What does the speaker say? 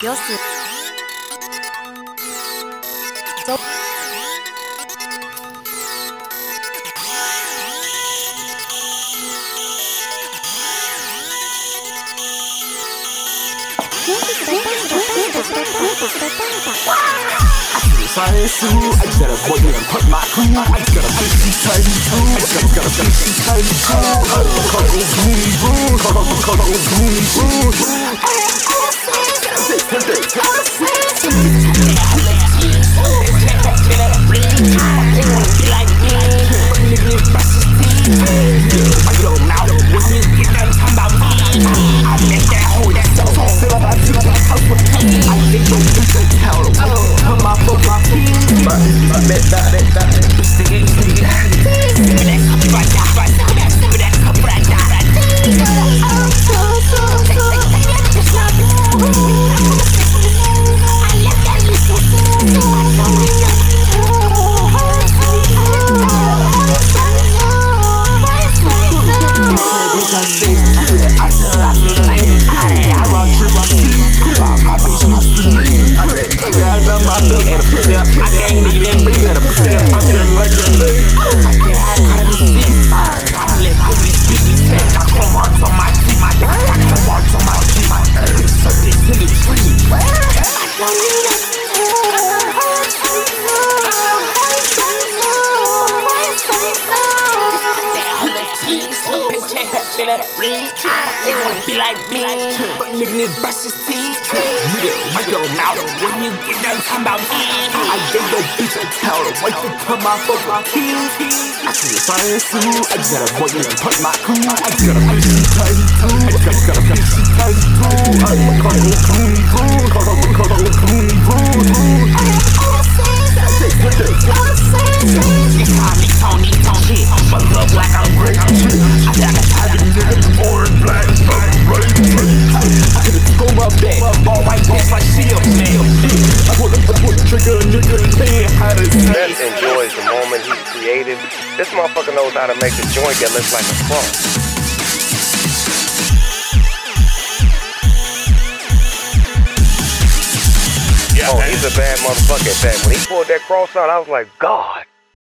よすぞ Science too. I just got a boy and put my crew. I just got a pussy tidy too. I just got a pussy tidy too. Cuddle goony boo. Cuddle goony boo. I get on out when you get done talking about me. I met that hoe that's so still I took that house with me. I think your bitch a tell come my fuck my keys. I met that bitch to get me. That cup right now, that cup right now. I can't even breathe at a percent. I'm feeling like a lady. I can't hide the seats. I let go of these speakers. I got marks on my teeth. I got marks on my teeth. My earth circuit in the tree. They wanna be like me, but nigga need brush his teeth. You don't know when you get done talking about me. I gave your bitch a towel, wait to come out for my keys. I see the science too. I just got a boy and put my crew. I just got a pussy tidy too. I just got a pussy tidy too. I'm a cuddle goony boo. Cuddle goony boo. Tony, shit, but look like I'm great. I got a tiger nigga, orange, black, right. I could've thrown my back, all white bitch like she a man. I pull the trigger, nigga, paying how to say. Best enjoys the moment he's creative. This motherfucker knows how to make a joint that looks like a cross. Oh, he's a bad motherfucker at that. When he pulled that cross out, I was like, God.